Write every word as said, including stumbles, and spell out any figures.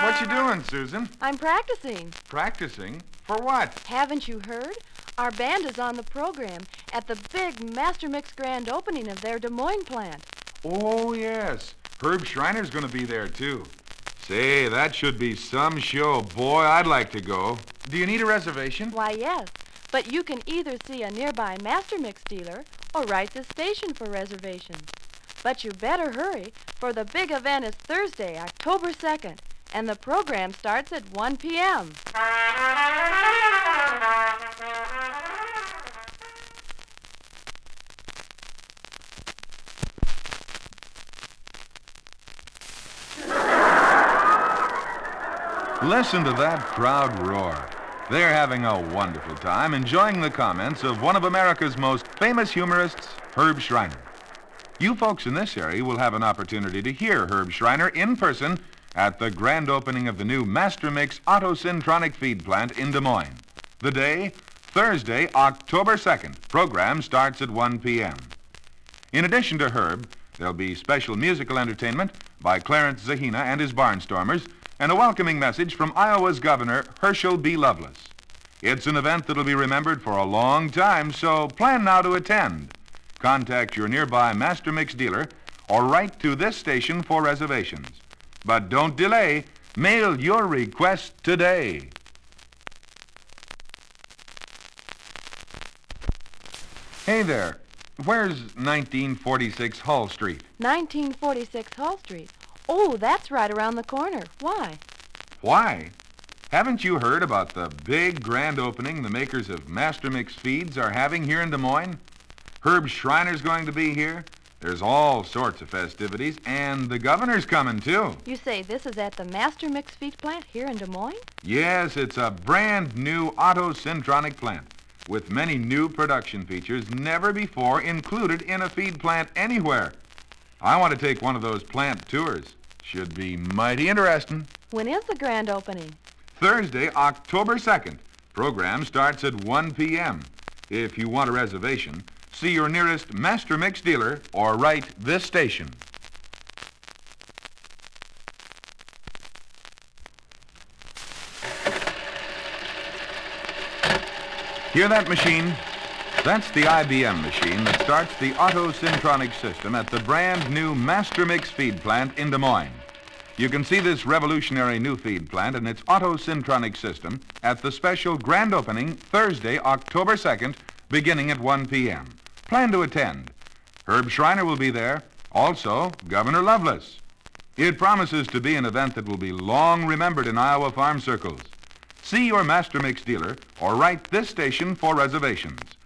What you doing, Susan? I'm practicing. Practicing? For what? Haven't you heard? Our band is on the program at the big Master Mix grand opening of their Des Moines plant. Oh, yes. Herb Schreiner's going to be there, too. Say, that should be some show. Boy, I'd like to go. Do you need a reservation? Why, yes. But you can either see a nearby Master Mix dealer or write the station for reservations. But you better hurry, for the big event is Thursday, October second, and the program starts at one p.m. Listen to that crowd roar. They're having a wonderful time enjoying the comments of one of America's most famous humorists, Herb Schreiner. You folks in this area will have an opportunity to hear Herb Schreiner in person at the grand opening of the new Master Mix Auto Syntronic feed plant in Des Moines. The day, Thursday, October second. Program starts at one p.m. In addition to Herb, there'll be special musical entertainment by Clarence Zahina and his Barnstormers, and a welcoming message from Iowa's Governor, Herschel B. Lovelace. It's an event that'll be remembered for a long time, so plan now to attend. Contact your nearby Master Mix dealer or write to this station for reservations. But don't delay. Mail your request today. Hey there. Where's nineteen forty-six Hull Street? nineteen forty-six Hull Street. Oh, that's right around the corner. Why? Why? Haven't you heard about the big grand opening the makers of Master Mix feeds are having here in Des Moines? Herb Schreiner's going to be here. There's all sorts of festivities, and the governor's coming, too. You say this is at the Master Mix feed plant here in Des Moines? Yes, it's a brand new Auto Syntronic plant with many new production features never before included in a feed plant anywhere. I want to take one of those plant tours. Should be mighty interesting. When is the grand opening? Thursday, October second. Program starts at one p.m. If you want a reservation, see your nearest Master Mix dealer or write this station. Hear that machine? That's the I B M machine that starts the Auto Syntronic system at the brand new Master Mix feed plant in Des Moines. You can see this revolutionary new feed plant and its Auto Syntronic system at the special grand opening Thursday, October second, beginning at one p.m. Plan to attend. Herb Schreiner will be there. Also, Governor Lovelace. It promises to be an event that will be long remembered in Iowa farm circles. See your Master Mix dealer or write this station for reservations.